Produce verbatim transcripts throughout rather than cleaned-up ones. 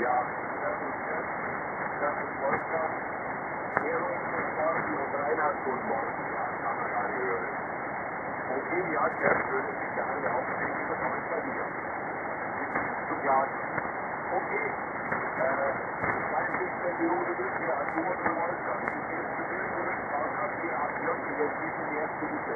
Ja, das ist Chef, das ist Wolfgang, Erwin, guten Morgen und Reinhard, guten Morgen. Ja, kann man alle hören. Okay, ja, Chef, würde sich der eine aufregen über neuen Klavier. Zu klagen. Okay, äh, zweiundsiebzig Minuten durch hier als Nummer für Wolfgang. Die erste Bild durch Baupapier abwirkt, die jetzt nicht in die erste Bitte.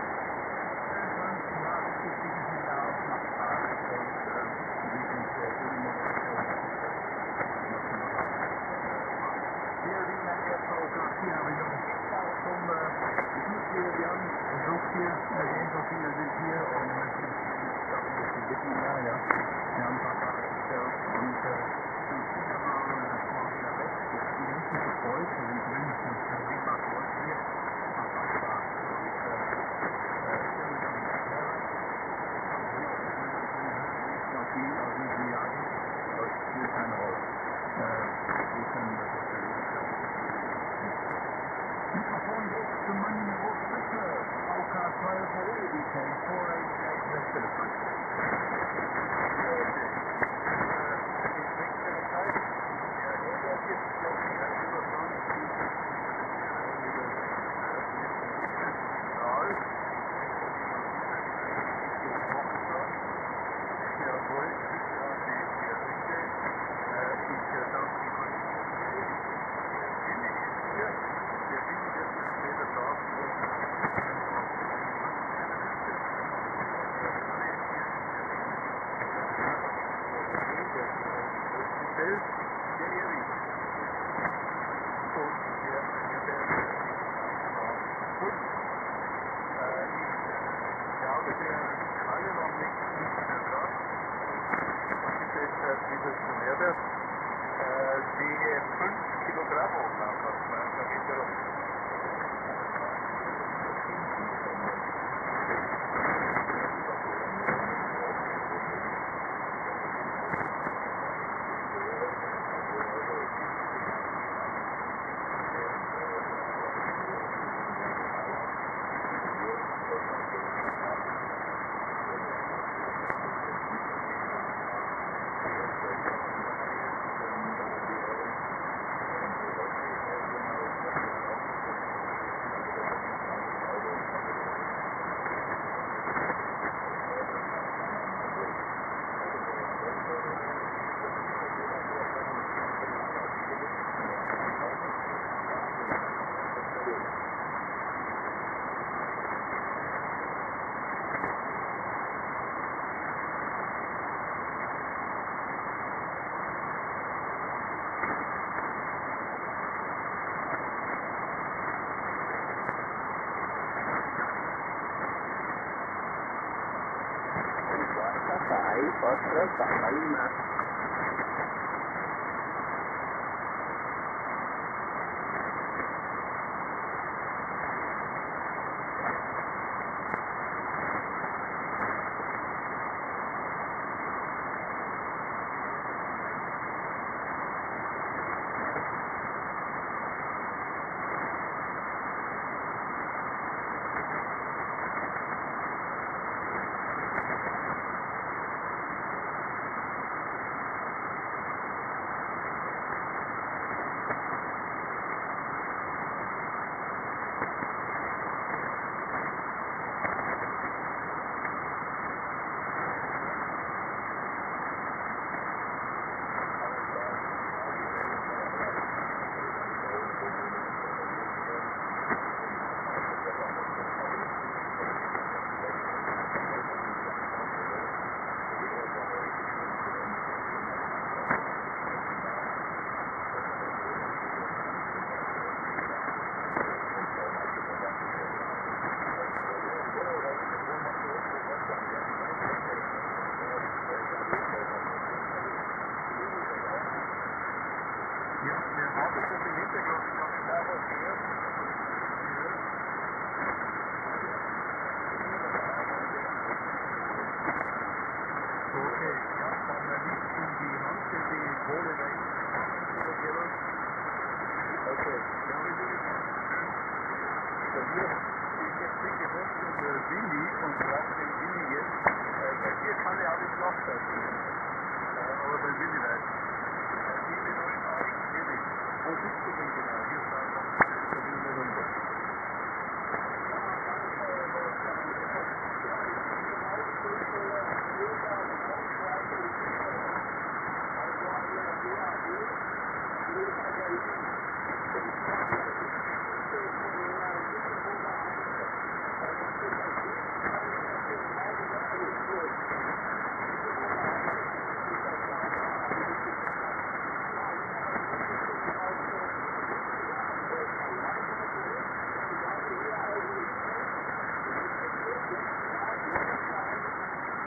Forza Salima. Aber dann will ich nicht.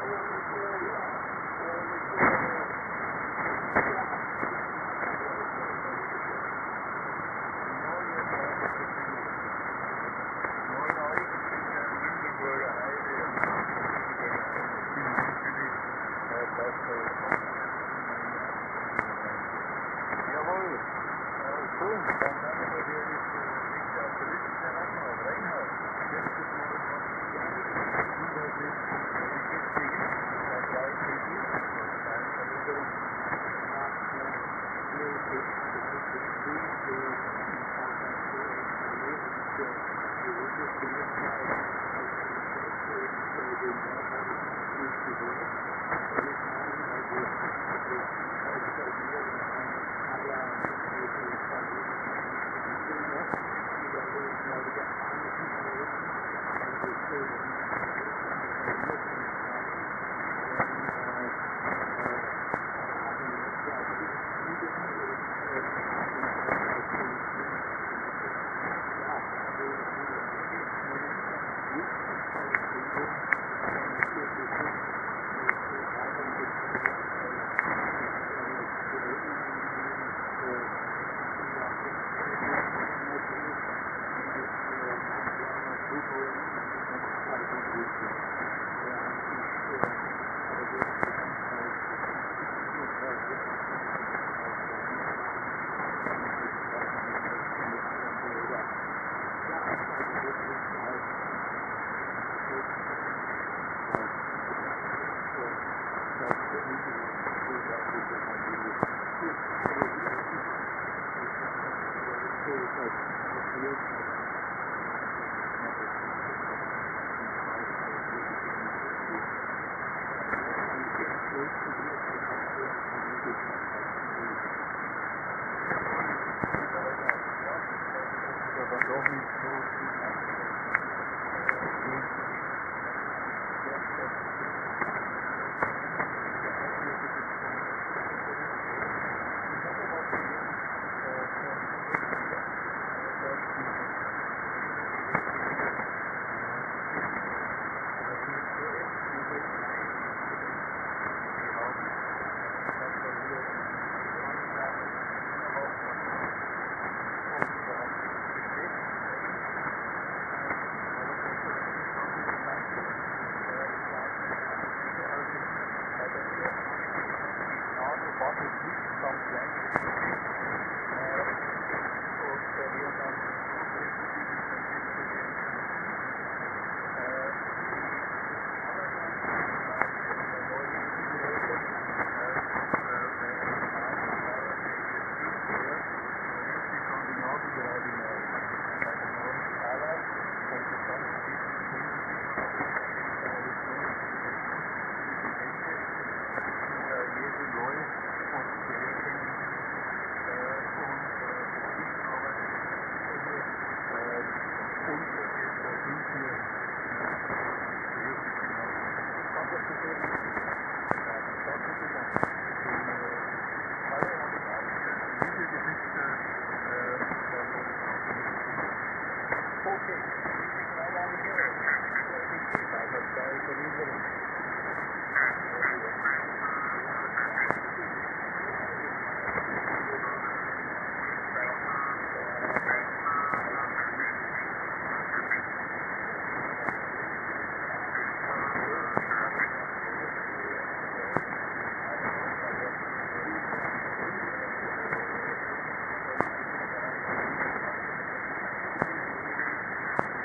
Thank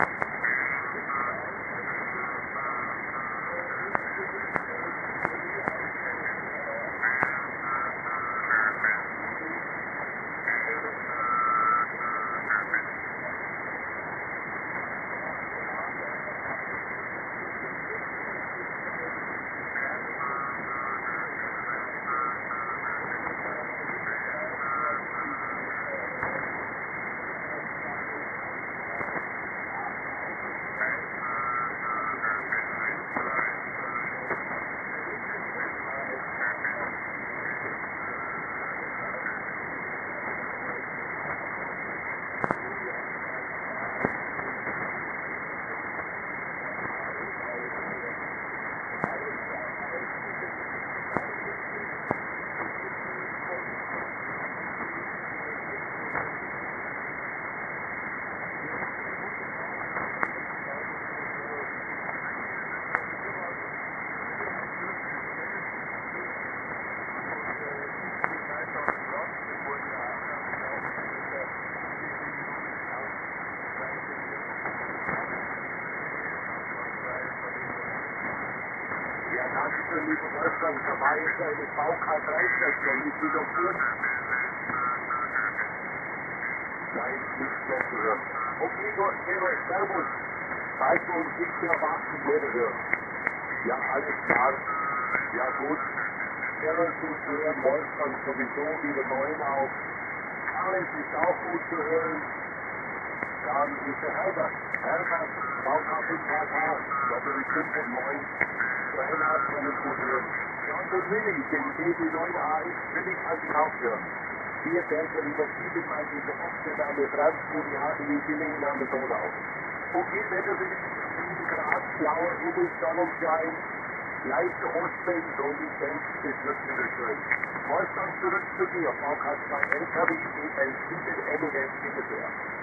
Ja, danke schön, liebe Wolfgang. Dabei ist eine V K drei-Station nicht wieder gut. Nein, nicht mehr zu hören. Okay, dort wäre Servus. Zeichen uns nicht mehr warten, wäre hören. Ja, alles klar. Ja, gut. Servus gut zu hören. Wolfgang sowieso wieder neun auf. Alles ist auch gut zu hören. Dann ist der Herbert. Herbert, V K fünf H K, Doppel fünf und neun. Reinhard kann es gut hören. Ja, und den Willi, den D B neun A X, will ich an die auch hören. Hier fährt er über Siebenmalige Amsterdam, Frankfurt, die H D W Villingen an der Donau. Okay, Wetter will ich sieben Grad, blauer Himmel, Sonnenschein, leichte Ostwind und ich denke, es wird wieder schön. Wolfgang, zurück zu dir, V K zwei L K W, E L sieben, M N S, bitte sehr.